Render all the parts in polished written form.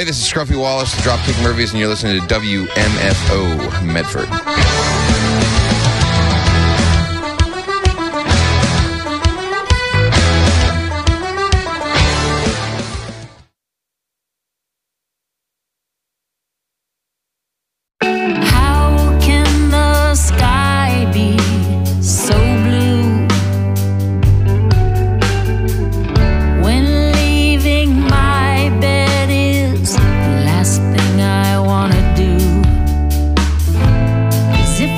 this is Scruffy Wallace, the Dropkick Murphys, and you're listening to WMFO Medford. If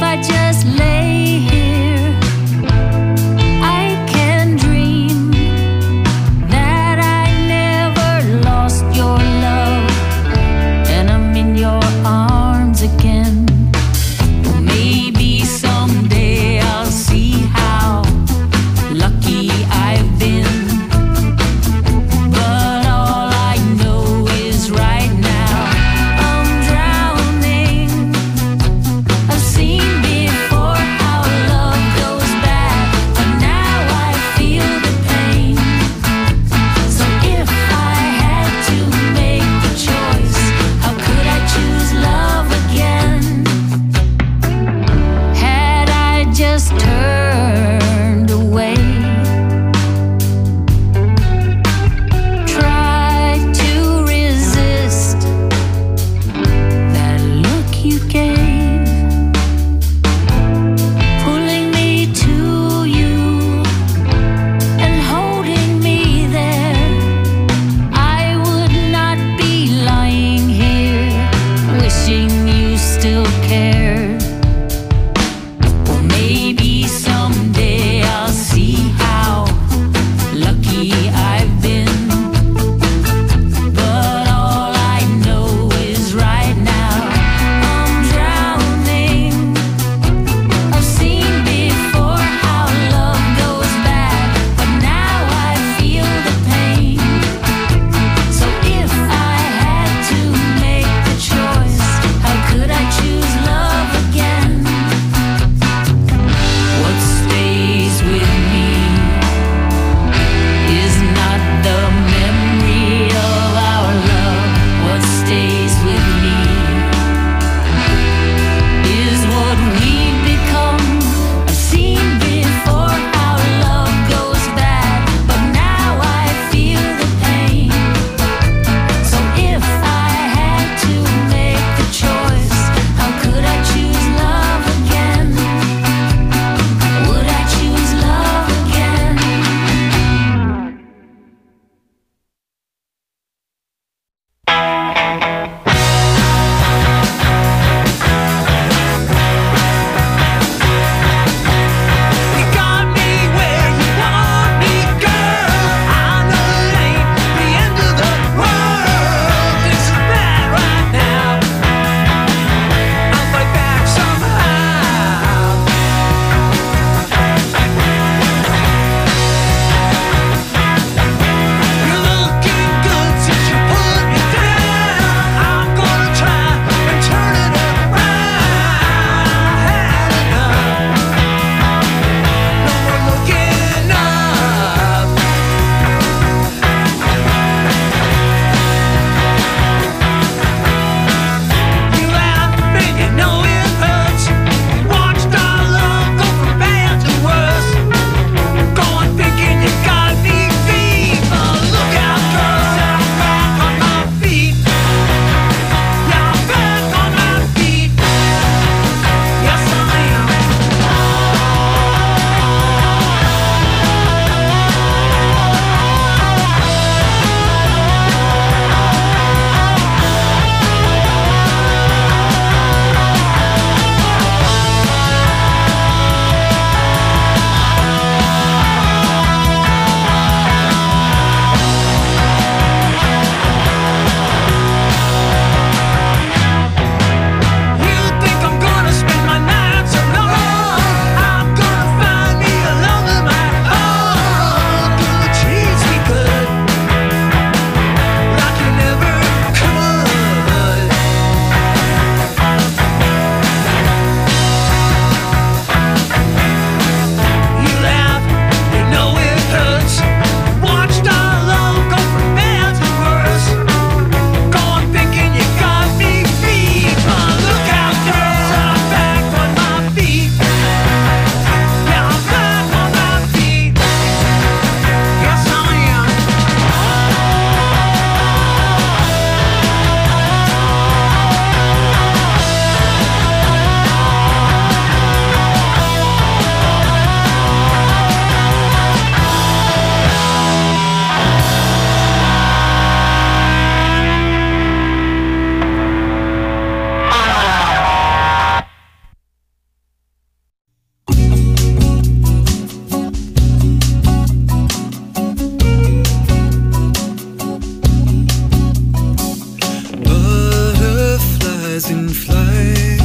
birds in flight,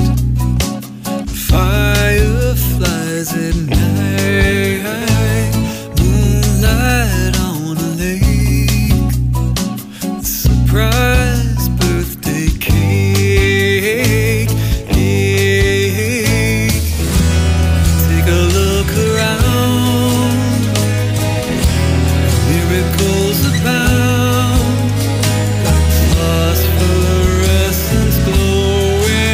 fireflies at night, moonlight on a lake, surprise birthday cake. Take a look around, miracles abound, like phosphorescence glowing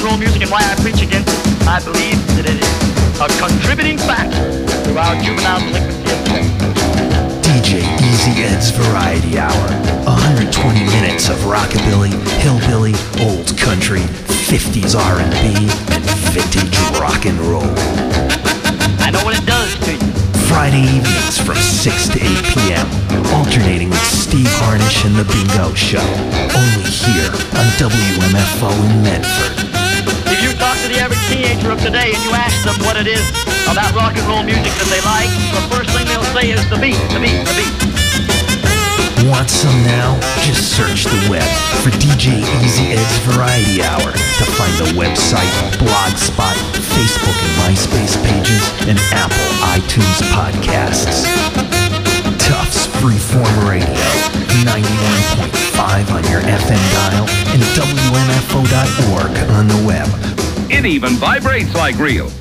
and roll music and why I preach against it. I believe that it is a contributing factor to our juvenile delinquency of today. DJ Easy Ed's Variety Hour. 120 minutes of rockabilly, hillbilly, old country, 50s R&B, and vintage rock and roll. I know what it does to you. Friday evenings from 6 to 8 p.m. Alternating with Steve Harnish and The Bingo Show. Only here on WMFO in Medford. If you talk to the average teenager of today and you ask them what it is about rock and roll music that they like, the first thing they'll say is the beat, the beat, the beat. Want some now? Just search the web for DJ Easy Ed's Variety Hour to find the website, Blogspot, Facebook and MySpace pages, and Apple iTunes podcasts. Tufts Freeform Radio, 91.5 on your FM dial, and WMFO.org on the web. It even vibrates like real.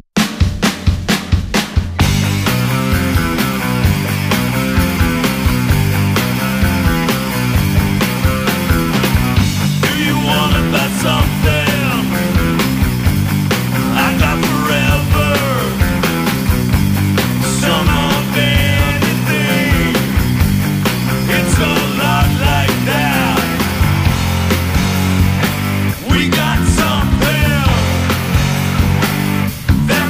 We got something that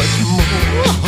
much more.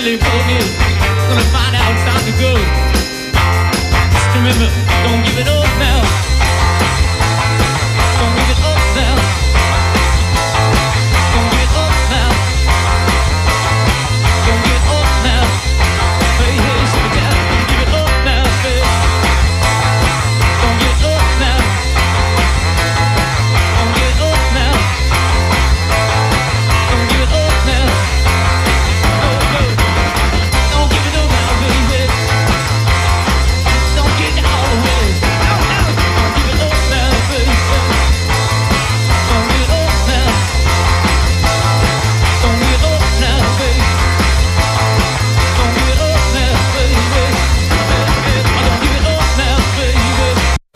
Billy Bogey. Gonna find out it's time to go. Just remember, don't give it up now. Don't give it up now. Don't give it up now. Don't give it up now. Hey, hey, slow down. Don't give it up now, baby. Don't give it up now. Don't give it up now. Don't give it up now. Oh, no. Don't give it up now, baby. Don't get all the way. No, no. Don't give it up now, baby. Don't give it up now. Don't give it up now, baby. Don't give it up now, baby. Don't give it up now, baby.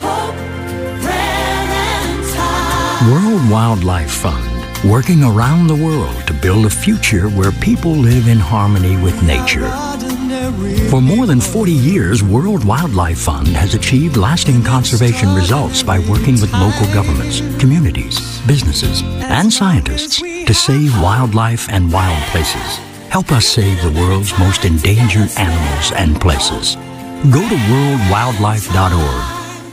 World Wildlife Fund, working around the world to build a future where people live in harmony with nature. For more than 40 years, World Wildlife Fund has achieved lasting conservation results by working with local governments, communities, businesses, and scientists to save wildlife and wild places. Help us save the world's most endangered animals and places. Go to worldwildlife.org.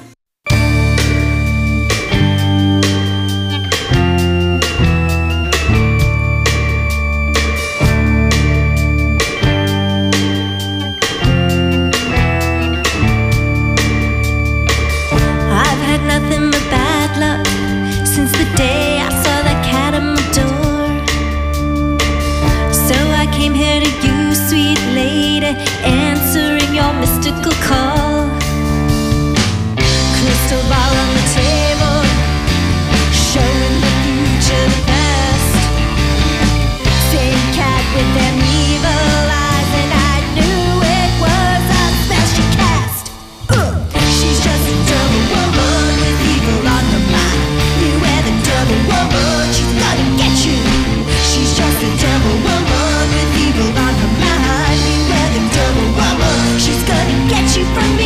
I've had nothing but bad luck since the day I saw that cat at my door. So I came here to you, sweet lady, answering your mystical call. Crystal ball on the table, showing the future, the past. Same cat with them evil eyes, and I knew it was a special cast. She's just a double woman with evil on her mind. Beware the double woman, she's gonna get you. She's just a double woman with evil on her mind. Beware the double woman, she's gonna get you from me.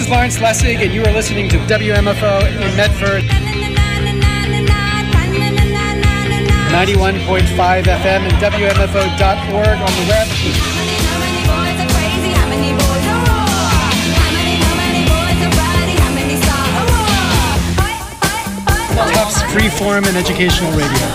is Lawrence Lessig, and you are listening to WMFO in Medford. 91.5 FM and WMFO.org on the web. Tufts Freeform and Educational Radio.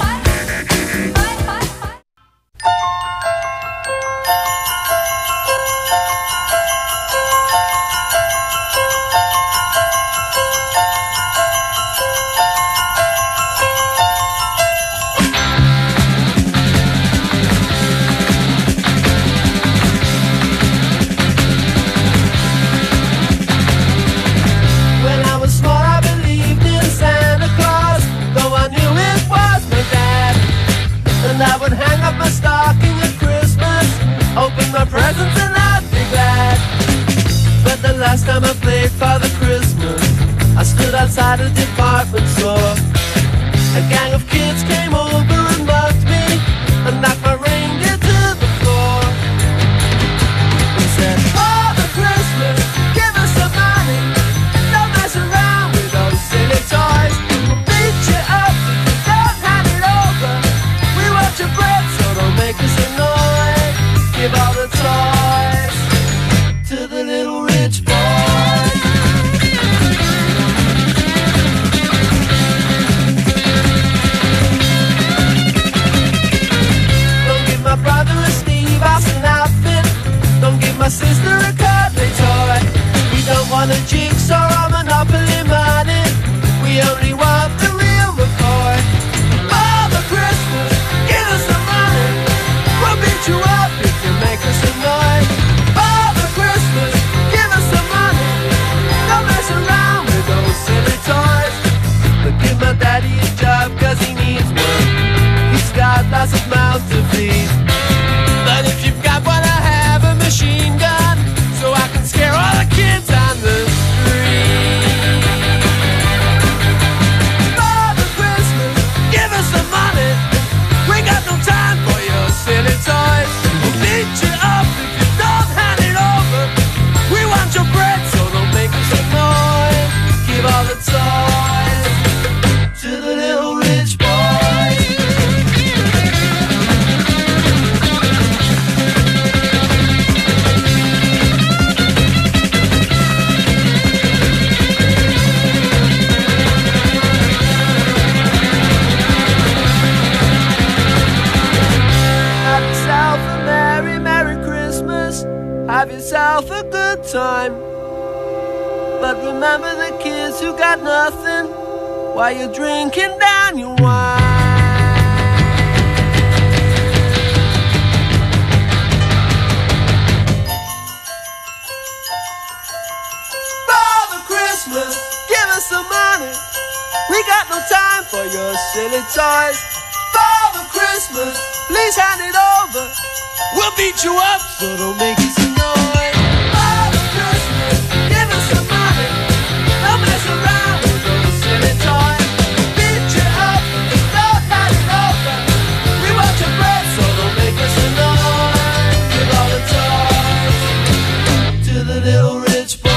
Last time I played Father Christmas, I stood outside a department store. A gang of kids came over and mugged me and knocked my reindeer to the floor. They said, Father Christmas, give us some money. Don't mess around with those silly toys. We'll beat you up if you don't hand it over. We want your bread, so don't make us annoyed. Give all the toys to the little rich boy. My sister a cuddly toy. We don't want a jigsaw or Monopoly money. We only want the real McCoy. Father Christmas, give us some money. We'll beat you up if you make us annoyed. Father Christmas, give us some money. Don't mess around with those silly toys. But give my daddy a job cause he needs one. He's got lots of mouths to feed. But if you've got one, I have a machine gun, so I can scare all the kids on the street. Father Christmas, give us some money. We got no time for your silly toys. We'll beat you up if you don't hand it over. We want your bread, so don't make us annoyed. Give all the toys to the little rich boy. Have yourself a good time. But remember the kids who got nothing while you're drinking down your wine. Father Christmas, give us some money. We got no time for your silly toys. Father Christmas, please hand it over. We'll beat you up, so don't make us annoyed. Father Christmas, give us some money. Don't mess around with those silly toys. Beat you up, don't hand it over. We want your bread, so don't make us annoyed. Give all the toys to the little rich boy.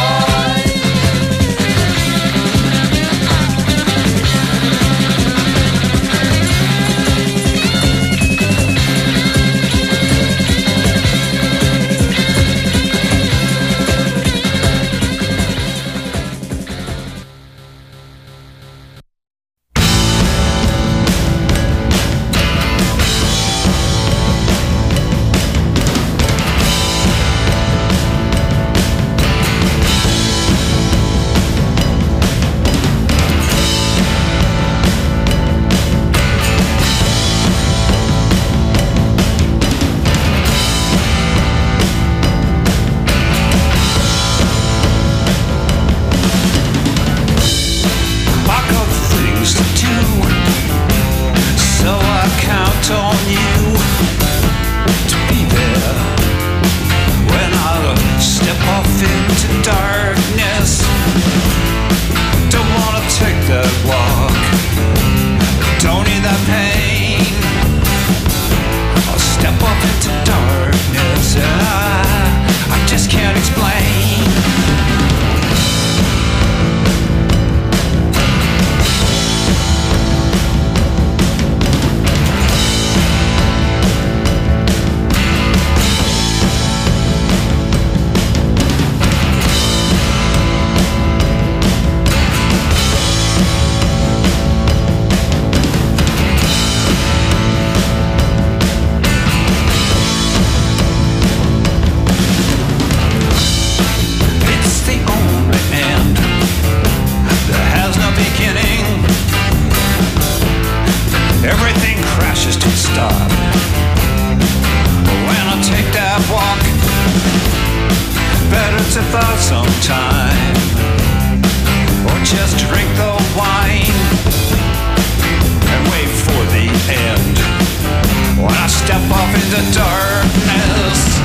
it for some time, or just drink the wine and wait for the end when I step off into darkness.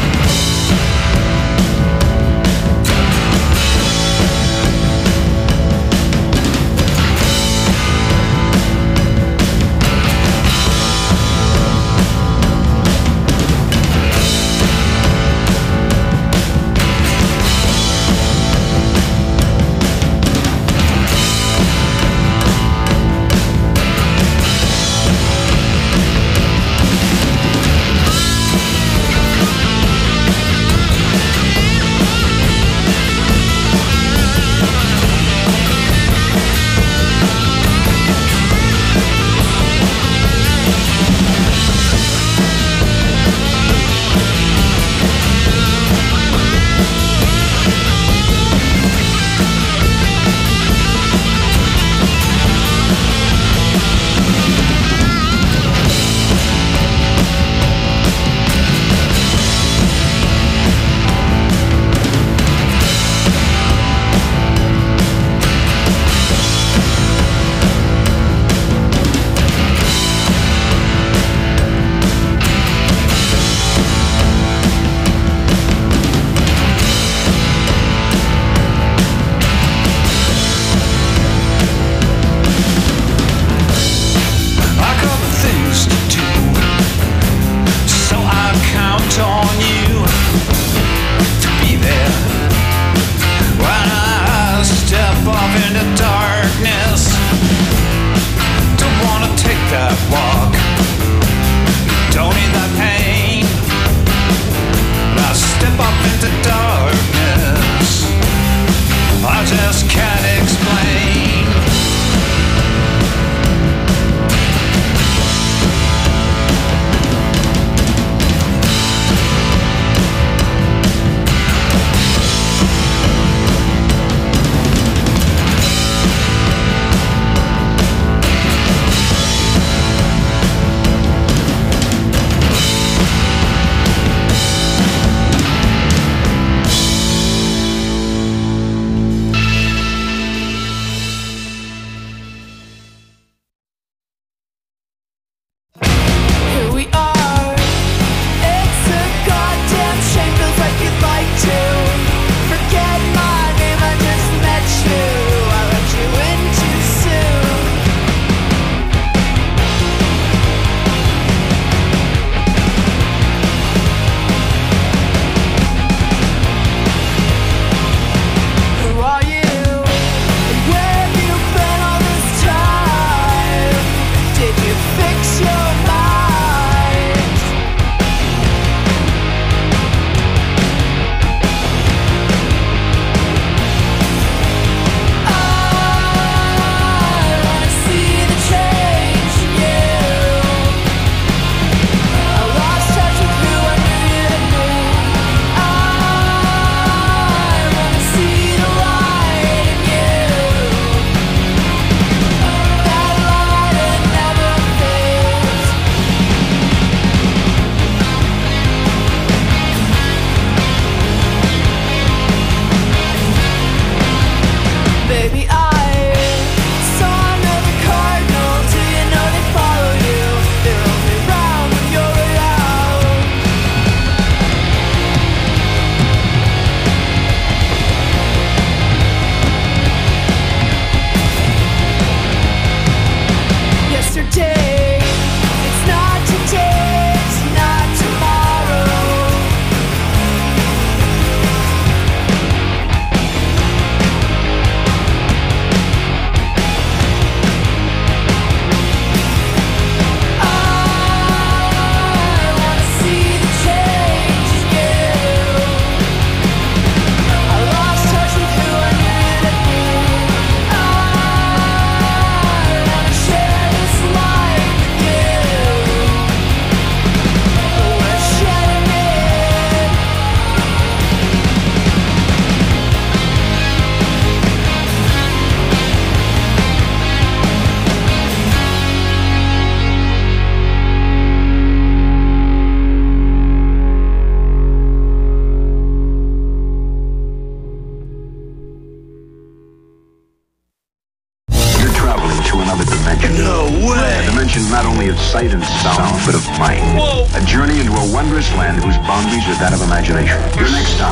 to another dimension. No way! A dimension not only of sight and sound, but of mind. Whoa! A journey into a wondrous land whose boundaries are that of imagination. Your next stop.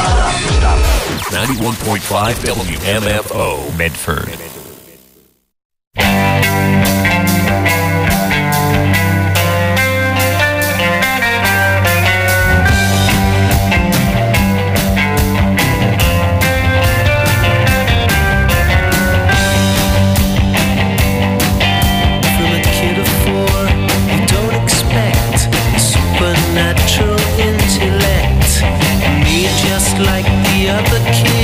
91.5 WMFO, Medford. Supernatural intellect, me just like the other kids.